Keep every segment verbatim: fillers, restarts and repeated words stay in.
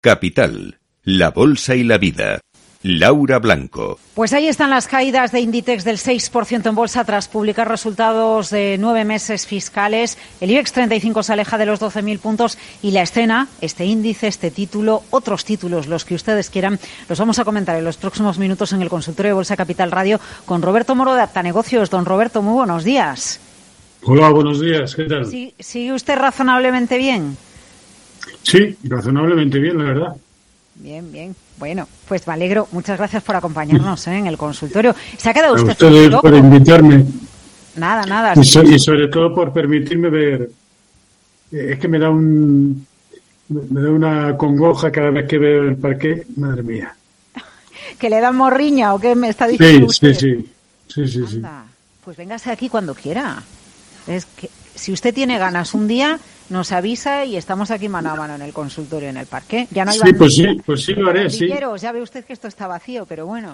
Capital, la bolsa y la vida. Laura Blanco. Pues ahí están las caídas de Inditex del seis por ciento en bolsa tras publicar resultados de nueve meses fiscales. El IBEX treinta y cinco se aleja de los doce mil puntos y la escena, este índice, este título, otros títulos, los que ustedes quieran, los vamos a comentar en los próximos minutos en el consultorio de Bolsa Capital Radio con Roberto Moro de Aptanegocios. Don Roberto, muy buenos días. Hola, buenos días, ¿qué tal? ¿Sí, ¿Sigue usted razonablemente bien? Sí, razonablemente bien, la verdad. Bien, bien. Bueno, pues me alegro. Muchas gracias por acompañarnos ¿eh? en el consultorio. ¿Se ha quedado A usted ustedes loco? por invitarme. Nada, nada. Y, Sí. so, y sobre todo por permitirme ver. Es que me da un me da una congoja cada vez que veo el parqué. Madre mía. ¿Que le dan morriña o qué me está diciendo sí, usted? Sí, sí, sí, sí, Anda, pues véngase aquí cuando quiera. Es que si usted tiene ganas un día, nos avisa y estamos aquí mano a mano en el consultorio, en el parque. Ya no hay sí, pues sí, pues sí lo haré, sí. Ya ve usted que esto está vacío, pero bueno.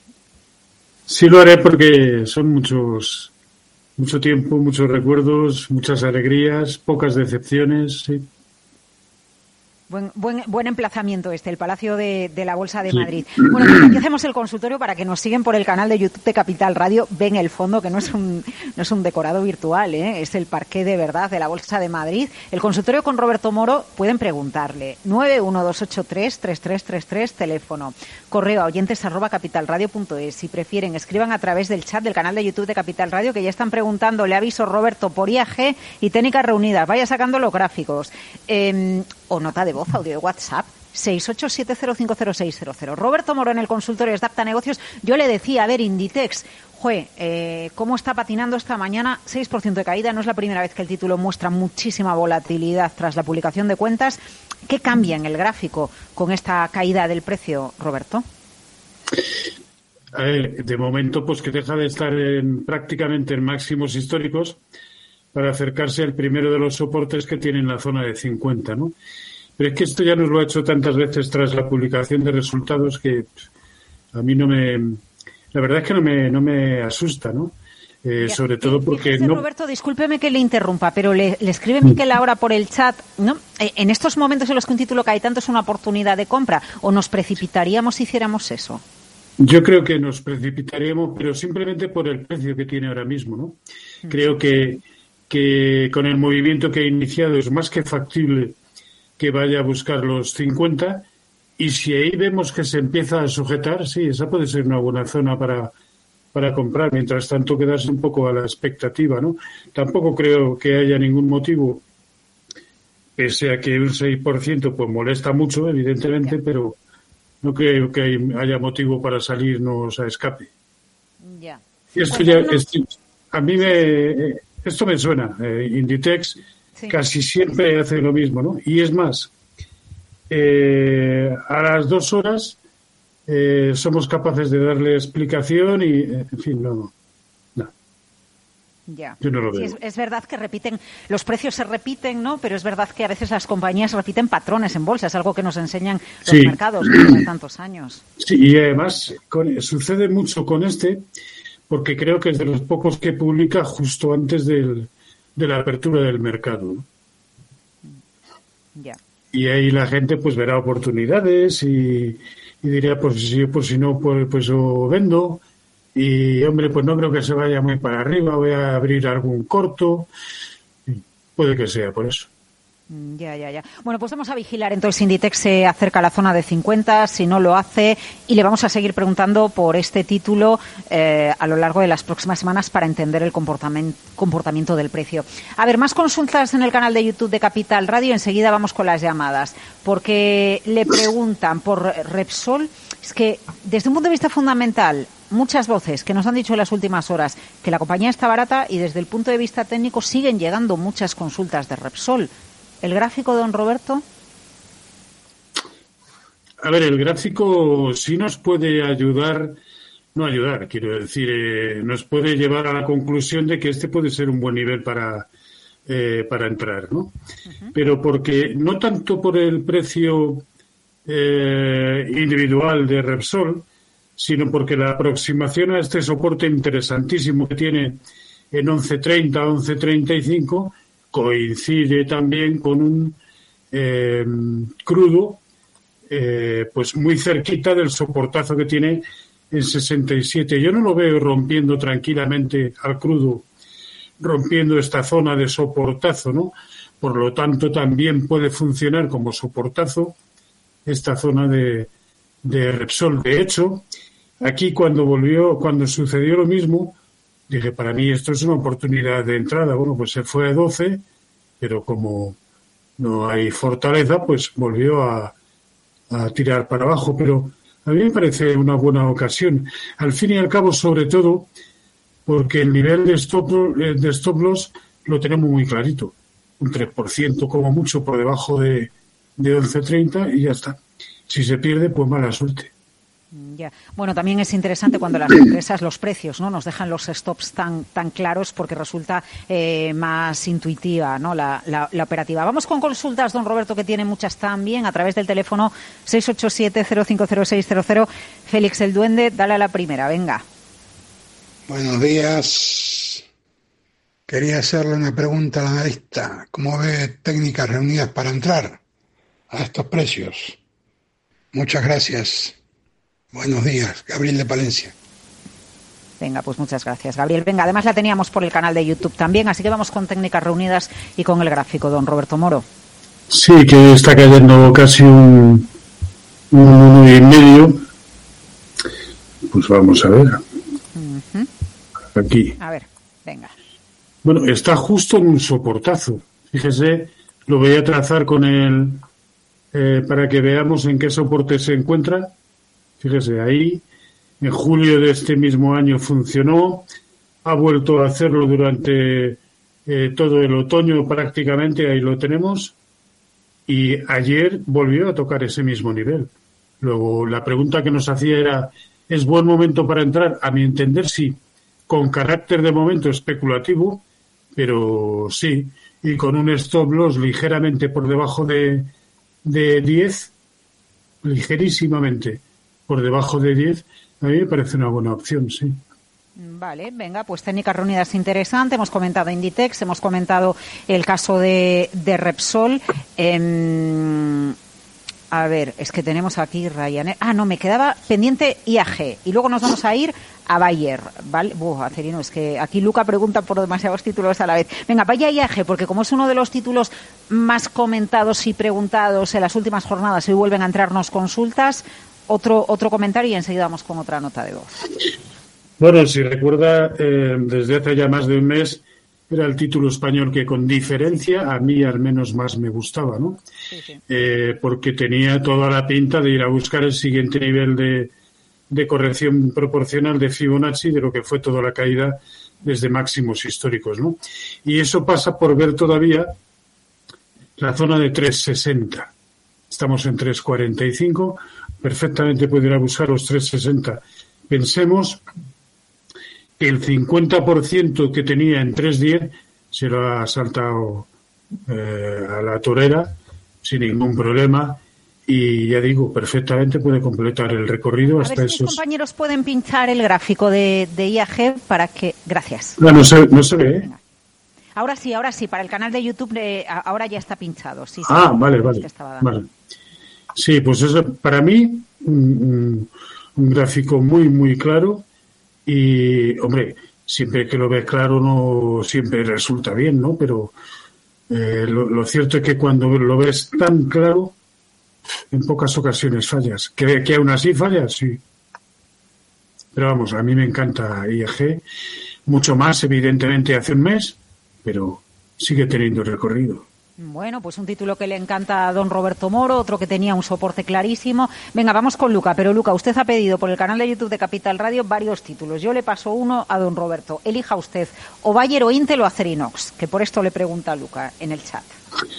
Sí lo haré porque son muchos, mucho tiempo, muchos recuerdos, muchas alegrías, pocas decepciones, sí. Buen, buen, buen emplazamiento este, el Palacio de, de la Bolsa de sí. Madrid. Bueno, pues aquí hacemos el consultorio para que nos siguen por el canal de YouTube de Capital Radio. Ven el fondo, que no es un, no es un decorado virtual, ¿eh? Es el parqué de verdad de la Bolsa de Madrid. El consultorio con Roberto Moro, pueden preguntarle. nueve uno dos ocho tres, tres tres tres tres, teléfono. Correo a oyentes arroba capitalradio punto es. Si prefieren, escriban a través del chat del canal de YouTube de Capital Radio, que ya están preguntando, le aviso Roberto, por I A G y técnicas reunidas. Vaya sacando los gráficos. Eh, o nota de voz, audio de WhatsApp, seis ocho siete cero cinco cero seis cero cero. Roberto Moro en el consultorio de Aptanegocios. Yo le decía, a ver, Inditex, jue, eh, ¿cómo está patinando esta mañana? seis por ciento de caída. No es la primera vez que el título muestra muchísima volatilidad tras la publicación de cuentas. ¿Qué cambia en el gráfico con esta caída del precio, Roberto? A ver, de momento, pues que deja de estar en, prácticamente en máximos históricos para acercarse al primero de los soportes que tiene en la zona de cincuenta, ¿no? Pero es que esto ya nos lo ha hecho tantas veces tras la publicación de resultados que a mí no me... La verdad es que no me, no me asusta, ¿no? Eh, ya, sobre todo porque fíjese, no... Roberto, discúlpeme que le interrumpa, pero le, le escribe Miquel ahora por el chat, ¿no? Eh, en estos momentos en los que un título cae tanto, ¿es una oportunidad de compra o nos precipitaríamos si hiciéramos eso? Yo creo que nos precipitaríamos, pero simplemente por el precio que tiene ahora mismo, ¿no? Creo que, que con el movimiento que ha iniciado es más que factible que vaya a buscar los cincuenta, y si ahí vemos que se empieza a sujetar, sí, esa puede ser una buena zona para, para comprar. Mientras tanto, quedarse un poco a la expectativa, ¿no? Tampoco creo que haya ningún motivo, pese a que un seis por ciento pues molesta mucho, evidentemente, pero no creo que haya motivo para salirnos a escape. Ya. Esto ya, esto, a mí me, esto me suena. Eh, Inditex sí. Casi siempre hace lo mismo, ¿no? Y es más, eh, a las dos horas eh, somos capaces de darle explicación y, en fin, no. no. Ya. Yo no lo veo. Sí, es, es verdad que repiten, los precios se repiten, ¿no? Pero es verdad que a veces las compañías repiten patrones en bolsa, es algo que nos enseñan los sí. mercados desde tantos años. Sí, y además con, sucede mucho con este, porque creo que es de los pocos que publica justo antes del, de la apertura del mercado, ¿no? Ya. Y ahí la gente pues verá oportunidades y, y diría, pues si, pues si no, pues, pues yo vendo. Y, hombre, pues no creo que se vaya muy para arriba, voy a abrir algún corto. Puede que sea por eso. Ya, ya, ya. Bueno, pues vamos a vigilar. Entonces, Inditex se acerca a la zona de cincuenta, si no lo hace, y le vamos a seguir preguntando por este título eh, a lo largo de las próximas semanas para entender el comportamiento, comportamiento del precio. A ver, más consultas en el canal de YouTube de Capital Radio. Enseguida vamos con las llamadas, porque le preguntan por Repsol. Es que, desde un punto de vista fundamental, muchas voces que nos han dicho en las últimas horas que la compañía está barata, y desde el punto de vista técnico siguen llegando muchas consultas de Repsol. ¿El gráfico, don Roberto? A ver, el gráfico sí nos puede ayudar, no ayudar, quiero decir, eh, nos puede llevar a la conclusión de que este puede ser un buen nivel para, eh, para entrar, ¿no? Uh-huh. Pero porque, no tanto por el precio eh, individual de Repsol, sino porque la aproximación a este soporte interesantísimo que tiene en once treinta, once treinta y cinco, coincide también con un eh, crudo eh, pues muy cerquita del soportazo que tiene en sesenta y siete. Yo no lo veo rompiendo tranquilamente al crudo, rompiendo esta zona de soportazo, ¿no? Por lo tanto, también puede funcionar como soportazo esta zona de, de Repsol. De hecho, aquí cuando volvió, cuando sucedió lo mismo, dije, para mí esto es una oportunidad de entrada. Bueno, pues se fue a doce, pero como no hay fortaleza, pues volvió a, a tirar para abajo. Pero a mí me parece una buena ocasión. Al fin y al cabo, sobre todo, porque el nivel de stop, de stop loss lo tenemos muy clarito. Un tres por ciento como mucho por debajo de, de once treinta y ya está. Si se pierde, pues mala suerte. Ya. Bueno, también es interesante cuando las empresas, los precios, ¿no? Nos dejan los stops tan tan claros porque resulta eh, más intuitiva, ¿no? La, la, la operativa. Vamos con consultas, don Roberto, que tiene muchas también a través del teléfono seis ocho siete cero cinco cero seis cero cero. Félix el Duende, dale a la primera, venga. Buenos días. Quería hacerle una pregunta al analista. ¿Cómo ve técnicas reunidas para entrar a estos precios? Muchas gracias. Buenos días, Gabriel de Palencia. Venga, pues muchas gracias, Gabriel. Venga, además la teníamos por el canal de YouTube también, así que vamos con técnicas reunidas y con el gráfico, don Roberto Moro. Sí, que está cayendo casi un, un uno y medio. Pues vamos a ver. Uh-huh. Aquí. A ver, venga. Bueno, está justo en un soportazo. Fíjese, lo voy a trazar con el eh, para que veamos en qué soporte se encuentra. Fíjese, ahí, en julio de este mismo año funcionó, ha vuelto a hacerlo durante eh, todo el otoño prácticamente, ahí lo tenemos, y ayer volvió a tocar ese mismo nivel. Luego, la pregunta que nos hacía era, ¿es buen momento para entrar? A mi entender, sí, con carácter de momento especulativo, pero sí, y con un stop loss ligeramente por debajo de, de diez, ligerísimamente por debajo de diez, a mí me parece una buena opción, sí. Vale, venga, pues técnicas reunidas interesante. Hemos comentado Inditex, hemos comentado el caso de, de Repsol. Eh, a ver, es que tenemos aquí Ryanair. Ah, no, me quedaba pendiente I A G. Y luego nos vamos a ir a Bayer, ¿vale? Uf, Acerino, es que aquí Luca pregunta por demasiados títulos a la vez. Venga, vaya I A G, porque como es uno de los títulos más comentados y preguntados en las últimas jornadas, hoy vuelven a entrarnos consultas. Otro otro comentario y enseguida vamos con otra nota de voz. Bueno, si recuerda, eh, desde hace ya más de un mes era el título español que con diferencia a mí al menos más me gustaba, ¿no? Sí, sí. Eh, porque tenía toda la pinta de ir a buscar el siguiente nivel de, de corrección proporcional de Fibonacci de lo que fue toda la caída desde máximos históricos, ¿no? Y eso pasa por ver todavía la zona de tres sesenta. Estamos en tres cuarenta y cinco. Perfectamente puede ir a buscar los tres sesenta. Pensemos que el cincuenta por ciento que tenía en tres diez se lo ha saltado eh, a la torera sin ningún problema y ya digo, perfectamente puede completar el recorrido hasta esos... A ver si esos... mis compañeros pueden pinchar el gráfico de, de I A G para que... Gracias. No, no se, no se ve, ¿eh? Ahora sí, ahora sí, para el canal de YouTube eh, ahora ya está pinchado. Sí, sí, ah, sí, vale, vale, vale. Sí, pues eso para mí un, un gráfico muy, muy claro y, hombre, siempre que lo ves claro no siempre resulta bien, ¿no? Pero eh, lo, lo cierto es que cuando lo ves tan claro, en pocas ocasiones fallas. ¿Que, que aún así fallas? Sí. Pero vamos, a mí me encanta I A G, mucho más evidentemente hace un mes, pero sigue teniendo recorrido. Bueno, pues un título que le encanta a don Roberto Moro, otro que tenía un soporte clarísimo. Venga, vamos con Luca. Pero Luca, usted ha pedido por el canal de YouTube de Capital Radio varios títulos. Yo le paso uno a don Roberto. Elija usted o Bayer o Intel o Acerinox, que por esto le pregunta a Luca en el chat.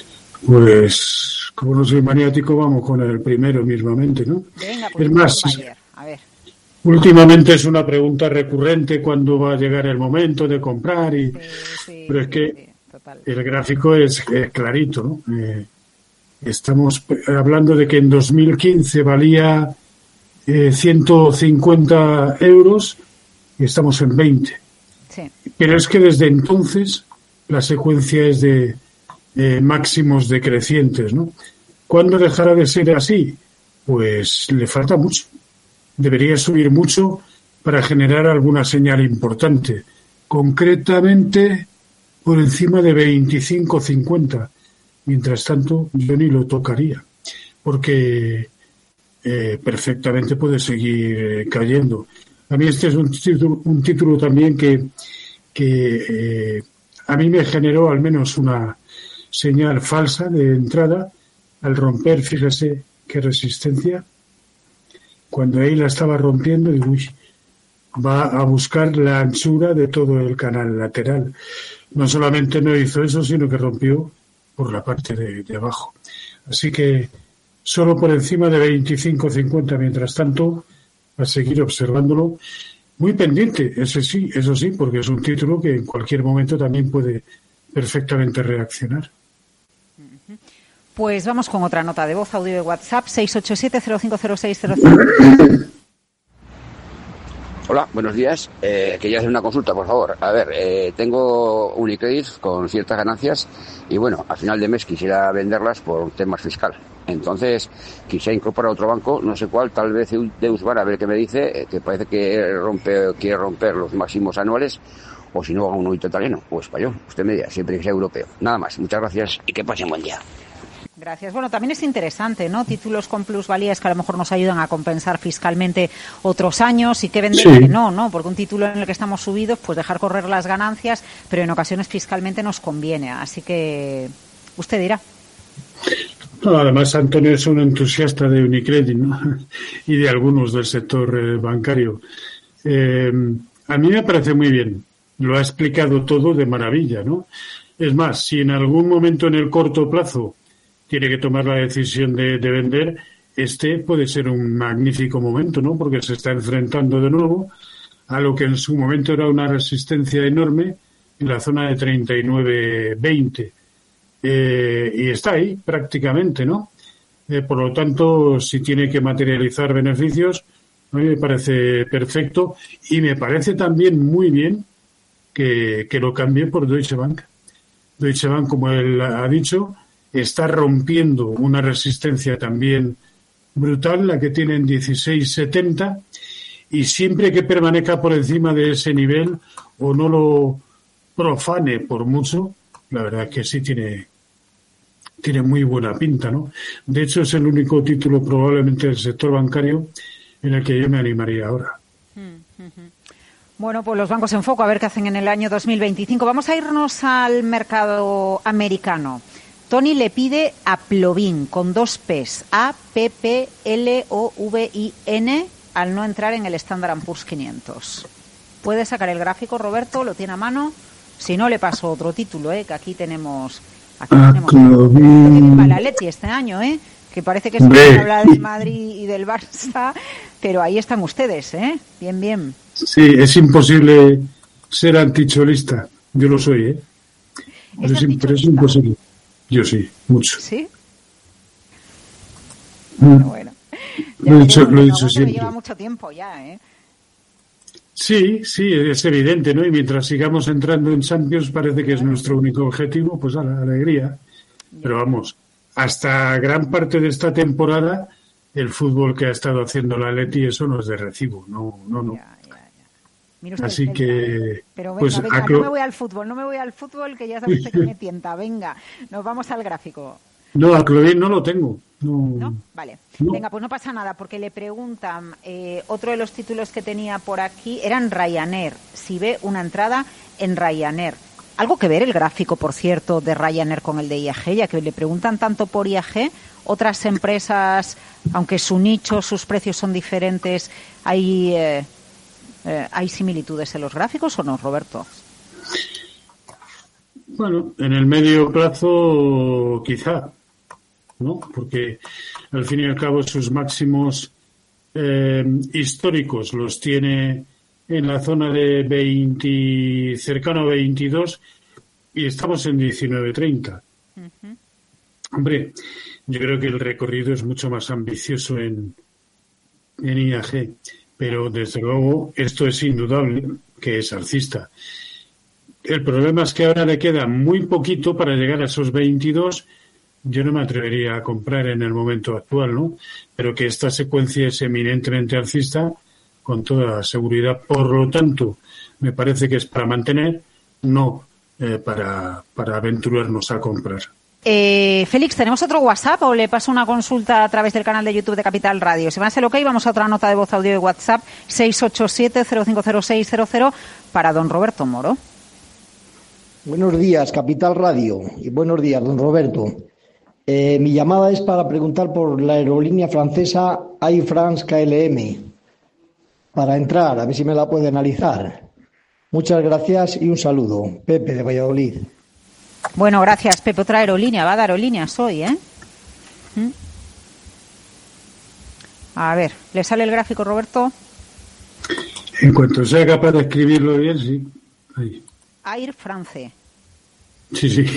Pues, como no soy maniático, vamos con el primero mismamente, ¿no? Venga, pues es más, Bayer. A ver. Últimamente es una pregunta recurrente cuando va a llegar el momento de comprar y sí, sí, pero es que sí. El gráfico es, es clarito, ¿no? Eh, estamos hablando de que en dos mil quince valía eh, ciento cincuenta euros y estamos en veinte. Sí. Pero es que desde entonces la secuencia es de eh, máximos decrecientes, ¿no? ¿Cuándo dejará de ser así? pues le falta mucho. Debería subir mucho para generar alguna señal importante, concretamente por encima de veinticinco cincuenta. Mientras tanto, yo ni lo tocaría, porque eh, perfectamente puede seguir eh, cayendo. A mí este es un título, un título también que, que eh, a mí me generó al menos una señal falsa de entrada al romper, fíjese qué resistencia. Cuando ahí la estaba rompiendo, digo, uy, va a buscar la anchura de todo el canal lateral. No solamente no hizo eso, sino que rompió por la parte de, de abajo. Así que solo por encima de veinticinco cincuenta, mientras tanto, a seguir observándolo. Muy pendiente, ese sí, eso sí, porque es un título que en cualquier momento también puede perfectamente reaccionar. Pues vamos con otra nota de voz, audio de WhatsApp, seis ocho siete cero cinco cero seis cero cinco. Hola, buenos días. Eh, quería hacer una consulta, por favor. A ver, eh, tengo Unicredit con ciertas ganancias y, bueno, a final de mes quisiera venderlas por temas fiscal. Entonces, quisiera incorporar otro banco, no sé cuál, tal vez Deusbar, a ver qué me dice, que parece que rompe, quiere romper los máximos anuales, o si no, un nuevo italiano o español. Usted me dirá, siempre que sea europeo. Nada más, muchas gracias y que pasen buen día. Gracias. Bueno, también es interesante, ¿no? Títulos con plusvalías que a lo mejor nos ayudan a compensar fiscalmente otros años y que vender sí. que no, ¿no? Porque un título en el que estamos subidos, pues dejar correr las ganancias, pero en ocasiones fiscalmente nos conviene. Así que usted dirá. No, además, Antonio es un entusiasta de Unicredit, ¿no? Y de algunos del sector eh, bancario. Eh, a mí me parece muy bien. Lo ha explicado todo de maravilla, ¿no? Es más, si en algún momento en el corto plazo tiene que tomar la decisión de, de vender, este puede ser un magnífico momento, ¿no? Porque se está enfrentando de nuevo a lo que en su momento era una resistencia enorme en la zona de treinta y nueve veinte. Eh, y está ahí prácticamente, ¿no? Eh, por lo tanto, si tiene que materializar beneficios, a mí me parece perfecto y me parece también muy bien que, que lo cambie por Deutsche Bank. Deutsche Bank, como él ha dicho, está rompiendo una resistencia también brutal, la que tiene en dieciséis setenta, y siempre que permanezca por encima de ese nivel o no lo profane por mucho, la verdad que sí tiene, tiene muy buena pinta, ¿no? De hecho, es el único título probablemente del sector bancario en el que yo me animaría ahora. Bueno, pues los bancos en foco, a ver qué hacen en el año dos mil veinticinco. Vamos a irnos al mercado americano. Tony le pide a Plovin con dos P's, A P P L O V I N, al no entrar en el Standard and Poor's quinientos. ¿Puede sacar el gráfico, Roberto? ¿Lo tiene a mano? Si no, le paso otro título, ¿eh? Que aquí tenemos... Aquí a tenemos Plovin. la Leti este año, ¿eh? Que parece que se habla del Madrid y del Barça, pero ahí están ustedes, ¿eh? Bien, bien. Sí, es imposible ser anticholista. Yo lo soy, ¿eh? ¿Es, es, pero es imposible. Yo sí, mucho. ¿Sí? Mm. Bueno, lo he dicho, lo he dicho siempre. Lleva mucho tiempo ya, ¿eh? Sí, sí, es evidente, ¿no? Y mientras sigamos entrando en Champions parece que es nuestro único objetivo, pues a la alegría. Pero vamos, hasta gran parte de esta temporada el fútbol que ha estado haciendo la Leti, eso no es de recibo, no, no, no. Ya, ya, ya. Mira usted Así que... Pero venga, pues, venga, aclo... no me voy al fútbol, no me voy al fútbol, que ya sabes que me tienta. Venga, nos vamos al gráfico. No, a Clovín no lo tengo. No, ¿No? Vale. No. Venga, pues no pasa nada, porque le preguntan, eh, otro de los títulos que tenía por aquí eran Ryanair, si ve una entrada en Ryanair. Algo que ver el gráfico, por cierto, de Ryanair con el de I A G, ya que le preguntan tanto por I A G, otras empresas, aunque su nicho, sus precios son diferentes, ¿hay, eh, eh, ¿hay similitudes en los gráficos o no, Roberto? Bueno, en el medio plazo quizá, ¿no? Porque al fin y al cabo sus máximos eh, históricos los tiene en la zona de veinte, cercano a veintidós, y estamos en diecinueve treinta. Uh-huh. Hombre, yo creo que el recorrido es mucho más ambicioso en, en I A G, pero desde luego esto es indudable que es alcista. El problema es que ahora le queda muy poquito para llegar a esos veintidós, yo no me atrevería a comprar en el momento actual, ¿no? Pero que esta secuencia es eminentemente alcista, con toda seguridad. Por lo tanto, me parece que es para mantener, no eh, para, para aventurarnos a comprar. Eh, Félix, ¿tenemos otro WhatsApp o le paso una consulta a través del canal de YouTube de Capital Radio? Si me hace el ok, vamos a otra nota de voz audio de WhatsApp, seis ocho siete, cero cinco cero seis cero cero, para don Roberto Moro. Buenos días, Capital Radio, y buenos días, don Roberto. Eh, mi llamada es para preguntar por la aerolínea francesa Air France K L M, para entrar, a ver si me la puede analizar. Muchas gracias y un saludo. Pepe, de Valladolid. Bueno, gracias, Pepe. Otra aerolínea, va de aerolíneas hoy, ¿eh? ¿Mm? A ver, ¿le sale el gráfico, Roberto? En cuanto sea capaz de escribirlo bien, sí. Ahí. Air France. Sí, sí.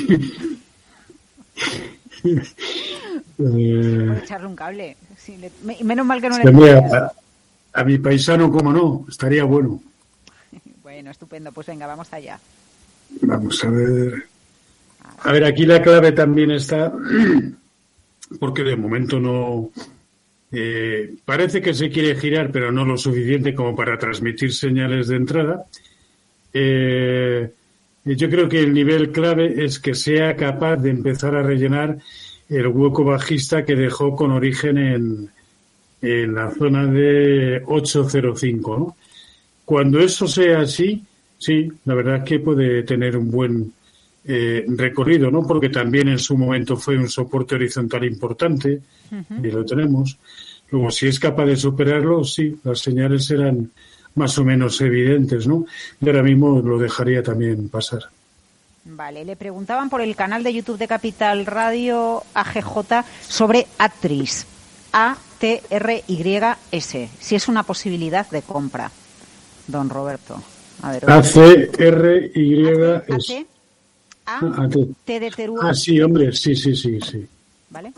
eh... Voy a echarle un cable. Sí, le... Menos mal que no le... Mira, a, a mi paisano, como no, estaría bueno. Bueno, estupendo. Pues venga, vamos allá. Vamos a ver... A ver, aquí la clave también está, porque de momento no... Eh, parece que se quiere girar, pero no lo suficiente como para transmitir señales de entrada. Eh, yo creo que el nivel clave es que sea capaz de empezar a rellenar el hueco bajista que dejó con origen en, en la zona de ocho cero cinco, ¿no? Cuando eso sea así, sí, la verdad es que puede tener un buen... Eh, recorrido, ¿no? Porque también en su momento fue un soporte horizontal importante, uh-huh. Y lo tenemos. Luego, si es capaz de superarlo, sí, las señales serán más o menos evidentes, ¿no? Y ahora mismo lo dejaría también pasar. Vale, le preguntaban por el canal de YouTube de Capital Radio A G J sobre Atris, A T R Y S, si es una posibilidad de compra, don Roberto. A ver, A C R Y S. A, ah, T de Teruel. Ah, sí, hombre, sí, sí, sí, sí. ¿Vale?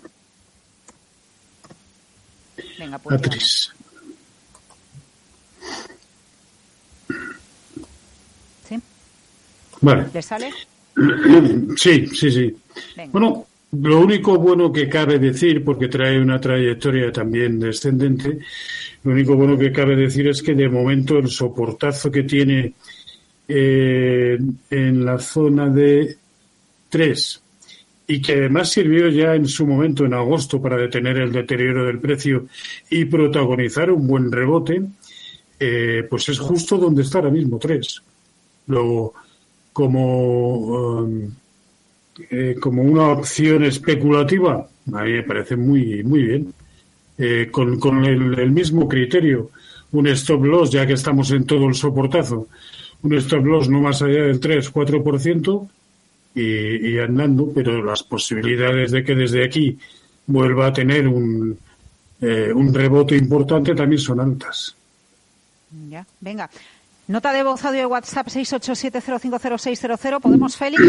Venga, pues. Atris. ¿Sí? Vale. ¿Le sale? Sí, sí, sí. Venga. Bueno, lo único bueno que cabe decir, porque trae una trayectoria también descendente, lo único bueno que cabe decir es que de momento el soportazo que tiene eh, en la zona de tres y que además sirvió ya en su momento en agosto para detener el deterioro del precio y protagonizar un buen rebote, eh, pues es justo donde está ahora mismo tres. Luego, como um, eh, como una opción especulativa, a mí me parece muy muy bien, eh, con, con el, el mismo criterio, un stop loss, ya que estamos en todo el soportazo, un stop loss no más allá del tres a cuatro por ciento y, y andando, pero las posibilidades de que desde aquí vuelva a tener un, eh, un rebote importante también son altas. Ya, venga. Nota de voz audio de WhatsApp seis ocho siete cero cinco cero seis cero cero. ¿Podemos, Félix?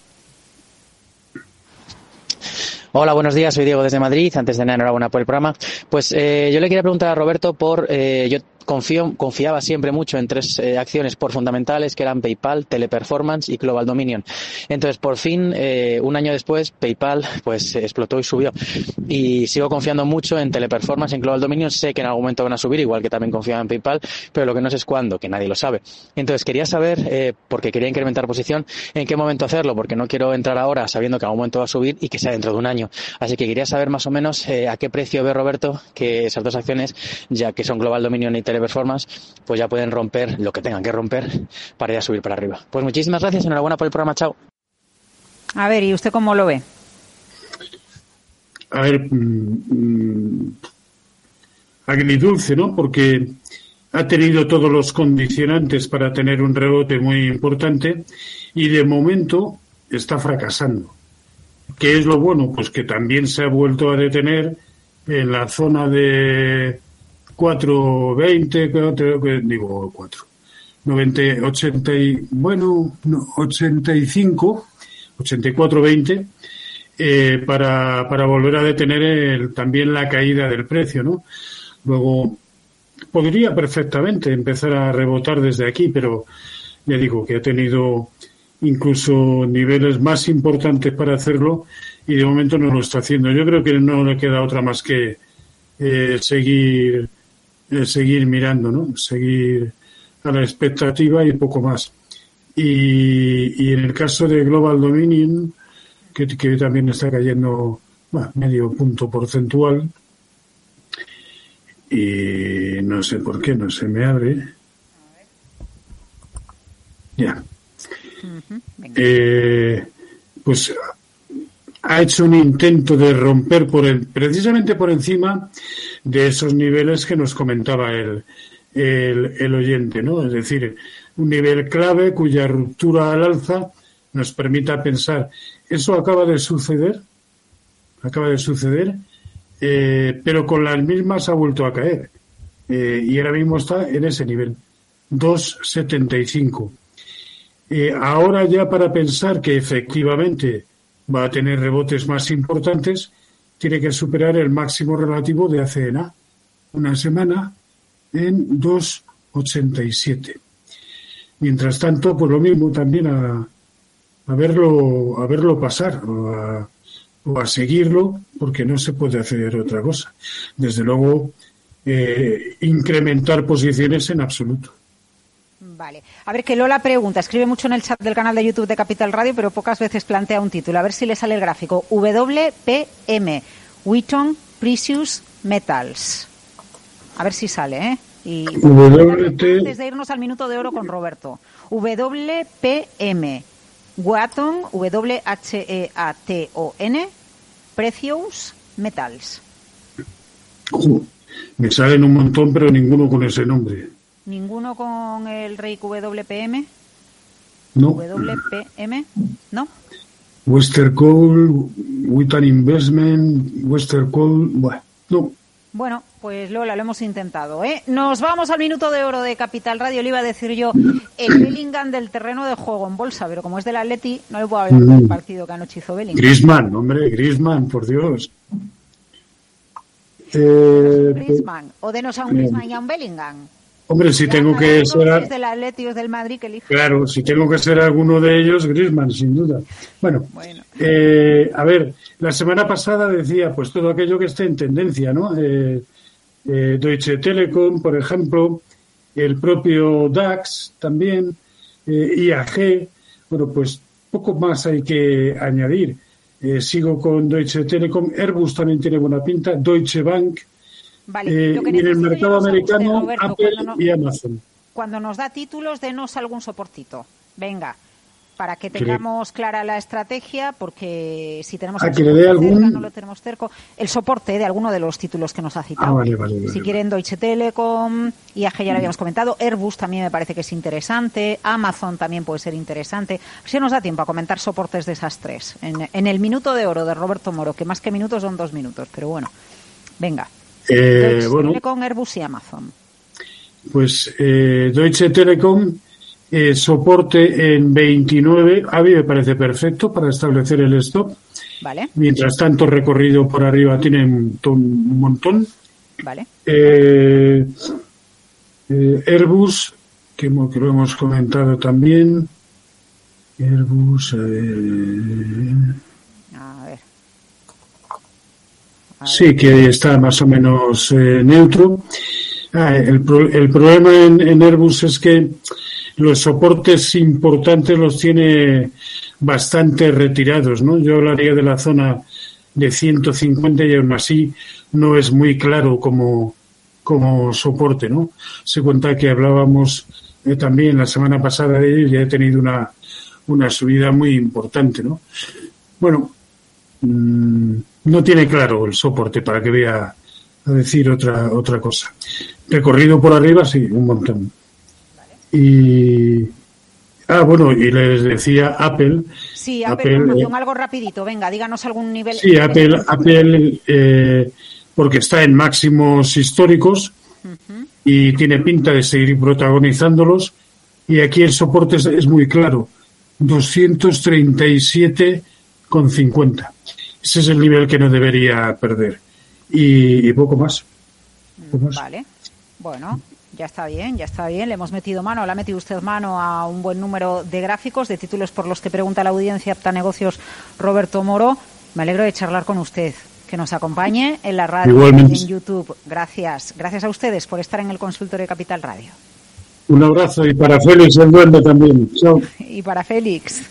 Hola, buenos días. Soy Diego desde Madrid. Antes de nada, enhorabuena por el programa. Pues eh, yo le quería preguntar a Roberto por... Eh, yo confío, confiaba siempre mucho en tres eh, acciones por fundamentales, que eran PayPal, Teleperformance y Global Dominion. Entonces, por fin, eh, un año después, PayPal pues explotó y subió. Y sigo confiando mucho en Teleperformance, en Global Dominion. Sé que en algún momento van a subir, igual que también confiaba en PayPal, pero lo que no sé es cuándo, que nadie lo sabe. Entonces, quería saber, eh, porque quería incrementar posición, en qué momento hacerlo, porque no quiero entrar ahora sabiendo que en algún momento va a subir y que sea dentro de un año. Así que quería saber más o menos eh, a qué precio ve Roberto que esas dos acciones, ya que son Global Dominion y Teleperformance, pues ya pueden romper lo que tengan que romper para ya subir para arriba. Pues muchísimas gracias, enhorabuena por el programa, chao. A ver, ¿y usted cómo lo ve? A ver, mmm, agridulce, ¿no? Porque ha tenido todos los condicionantes para tener un rebote muy importante y de momento está fracasando. ¿Qué es lo bueno? Pues que también se ha vuelto a detener en la zona de cuatro veinte, digo cuatro, noventa, ochenta y, bueno, no, ochenta y cinco, ochenta y cuatro veinte, eh, para, para volver a detener el, también la caída del precio, ¿no? Luego, podría perfectamente empezar a rebotar desde aquí, pero ya digo que ha tenido incluso niveles más importantes para hacerlo, y de momento no lo está haciendo. Yo creo que no le queda otra más que eh, seguir eh, seguir mirando, ¿no? Seguir a la expectativa y poco más. Y, y en el caso de Global Dominion, que, que también está cayendo bueno, medio punto porcentual, y no sé por qué no se me abre. Ya. Uh-huh. Eh, pues ha hecho un intento de romper por el, precisamente por encima de esos niveles que nos comentaba el, el, el oyente, ¿no? Es decir, un nivel clave cuya ruptura al alza nos permita pensar. Eso acaba de suceder, acaba de suceder, eh, pero con las mismas ha vuelto a caer. Eh, y ahora mismo está en ese nivel, dos setenta y cinco. Eh, ahora ya para pensar que efectivamente va a tener rebotes más importantes, tiene que superar el máximo relativo de hace na, una semana en dos ochenta y siete. Mientras tanto, pues lo mismo también a, a verlo, a verlo pasar o a, o a seguirlo, porque no se puede hacer otra cosa. Desde luego, eh, incrementar posiciones en absoluto. Vale. A ver, que Lola pregunta, escribe mucho en el chat del canal de YouTube de Capital Radio, pero pocas veces plantea un título. A ver si le sale el gráfico. W P M, Wheaton Precious Metals. A ver si sale, ¿eh? Y W T... antes de irnos al minuto de oro con Roberto. W P M, Wheaton, W H E A T O N, Precious Metals. Uh, me salen un montón, pero ninguno con ese nombre. ¿Ninguno con el rey W P M? No. W P M, ¿no? Western Coal, Wheaton Investment, Western Coal, bueno, no. Bueno, pues Lola, lo hemos intentado, ¿eh? Nos vamos al minuto de oro de Capital Radio. Le iba a decir yo el Bellingham del terreno de juego en bolsa, pero como es del Atleti, no le puedo hablar del mm. partido que anoche hizo Bellingham. Griezmann, hombre, Griezmann, por Dios. Eh, Griezmann, o denos a un Griezmann y a un Bellingham. Hombre, si ya tengo que ser... Es del Atleti o es del Madrid que elige. Claro, si tengo que ser alguno de ellos, Griezmann, sin duda. Bueno, bueno. Eh, a ver, la semana pasada decía, pues todo aquello que esté en tendencia, ¿no? Eh, eh, Deutsche Telekom, por ejemplo, el propio DAX también, eh, I A G, bueno, pues poco más hay que añadir. Eh, sigo con Deutsche Telekom, Airbus también tiene buena pinta, Deutsche Bank. Vale, eh, y en el mercado americano, usted, Roberto, Apple no, y Amazon. Cuando nos da títulos, denos algún soportito. Venga, para que tengamos clara la estrategia, porque si tenemos el soporte cerca, algún... no lo tenemos cerca, el soporte de alguno de los títulos que nos ha citado. Ah, vale, vale, vale, si vale. quieren Deutsche Telekom, I A G ya lo habíamos comentado, Airbus también me parece que es interesante, Amazon también puede ser interesante. Si nos da tiempo a comentar soportes de esas tres. En, en el minuto de oro de Roberto Moro, que más que minutos son dos minutos, pero bueno, venga. Eh, Deutsche bueno, Telekom, Airbus y Amazon. Pues eh, Deutsche Telekom, eh, soporte en veintinueve, a mí me parece perfecto para establecer el stop. Vale. Mientras tanto, recorrido por arriba tiene un, un montón. Vale. Eh, eh, Airbus, que, que lo hemos comentado también. Airbus. Eh, a ver. Sí, que está más o menos eh, neutro. Ah, el, pro, el problema en, en Airbus es que los soportes importantes los tiene bastante retirados, ¿no? Yo hablaría de la zona de ciento cincuenta y aún así no es muy claro como, como soporte, ¿no? Se cuenta que hablábamos eh, también la semana pasada de ello y ha tenido una, una subida muy importante, ¿no? Bueno, mmm, no tiene claro el soporte para que vea a decir otra otra cosa. Recorrido por arriba, sí, un montón. Y ah, bueno, y les decía Apple. Sí, Apple, Apple eh, algo rapidito. Venga, díganos algún nivel. Sí, Apple, Apple, eh, porque está en máximos históricos uh-huh. y tiene pinta de seguir protagonizándolos. Y aquí el soporte es, es muy claro, doscientos treinta y siete con cincuenta. Ese es el nivel que no debería perder. Y, y poco más. Poco más. Vale. Bueno, Ya está bien, ya está bien. Le hemos metido mano, le ha metido usted mano a un buen número de gráficos, de títulos por los que pregunta la audiencia Aptanegocios Roberto Moro. Me alegro de charlar con usted. Que nos acompañe en la radio Igualmente. y en YouTube. Gracias. Gracias a ustedes por estar en el consultorio de Capital Radio. Un abrazo y para Félix el Duende también. Chao. Y para Félix.